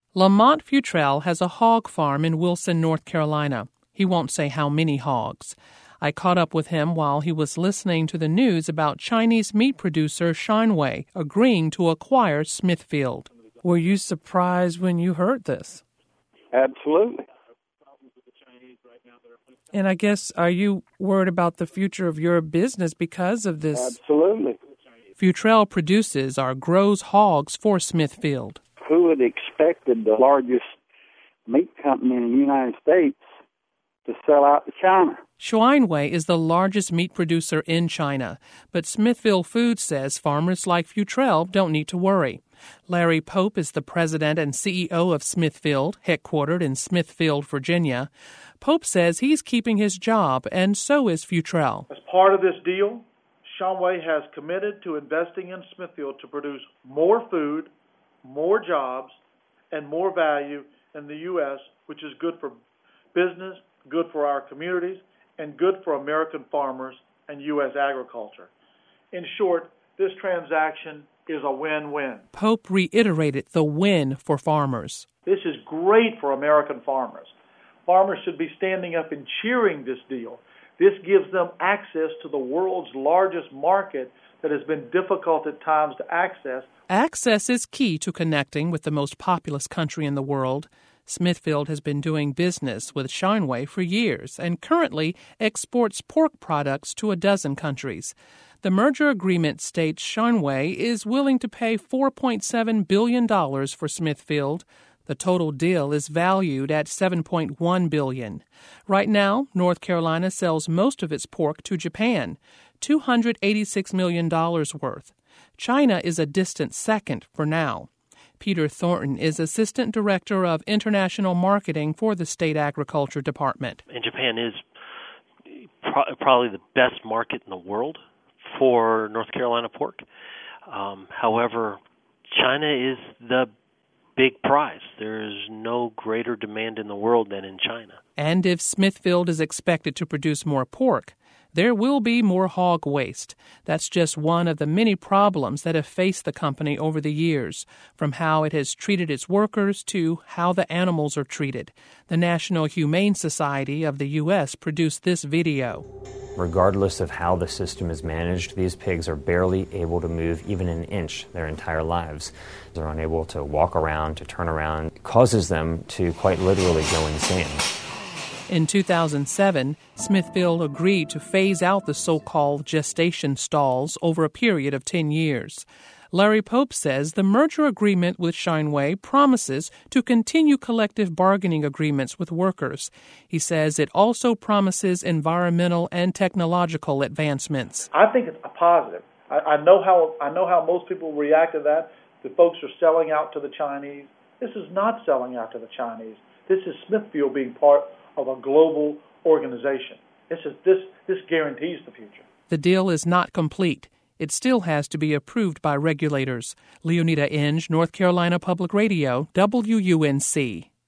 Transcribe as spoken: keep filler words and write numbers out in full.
Lamont Futrell has a hog farm in Wilson, North Carolina. He won't say how many hogs. I caught up with him while he was listening to the news about Chinese meat producer Shineway agreeing to acquire Smithfield. Were you surprised when you heard this? Absolutely. And I guess, are you worried about the future of your business because of this? Absolutely. Futrell produces or grows hogs for Smithfield. Who would have expected the largest meat company in the United States to sell out to China? Shineway is the largest meat producer in China, but Smithfield Foods says farmers like Futrell don't need to worry. Larry Pope is the president and C E O of Smithfield, headquartered in Smithfield, Virginia. Pope says he's keeping his job, and so is Futrell. As part of this deal, Shineway has committed to investing in Smithfield to produce more food, more jobs, and more value in the U S, which is good for business, good for our communities, and good for American farmers and U S agriculture. In short, this transaction is a win-win. Pope reiterated the win for farmers. This is great for American farmers. Farmers should be standing up and cheering this deal. This gives them access to the world's largest market that has been difficult at times to access. Access is key to connecting with the most populous country in the world. Smithfield has been doing business with Shineway for years and currently exports pork products to a dozen countries. The merger agreement states Shineway is willing to pay four point seven billion dollars for Smithfield. The total deal is valued at seven point one billion dollars. Right now, North Carolina sells most of its pork to Japan, two hundred eighty-six million dollars worth. China is a distant second for now. Peter Thornton is Assistant Director of International Marketing for the State Agriculture Department. And Japan is pro- probably the best market in the world for North Carolina pork. Um, however, China is the big prize. There is no greater demand in the world than in China. And if Smithfield is expected to produce more pork, there will be more hog waste. That's just one of the many problems that have faced the company over the years, from how it has treated its workers to how the animals are treated. The National Humane Society of the U S produced this video. Regardless of how the system is managed, these pigs are barely able to move even an inch their entire lives. They're unable to walk around, to turn around. It causes them to quite literally go insane. In two thousand seven, Smithfield agreed to phase out the so-called gestation stalls over a period of ten years. Larry Pope says the merger agreement with Shineway promises to continue collective bargaining agreements with workers. He says it also promises environmental and technological advancements. I think it's a positive. I, I know how I know how most people react to that. The folks are selling out to the Chinese. This is not selling out to the Chinese. This is Smithfield being part of a global organization. This is this this guarantees the future. The deal is not complete. It still has to be approved by regulators. Leonida Inge, North Carolina Public Radio, W U N C.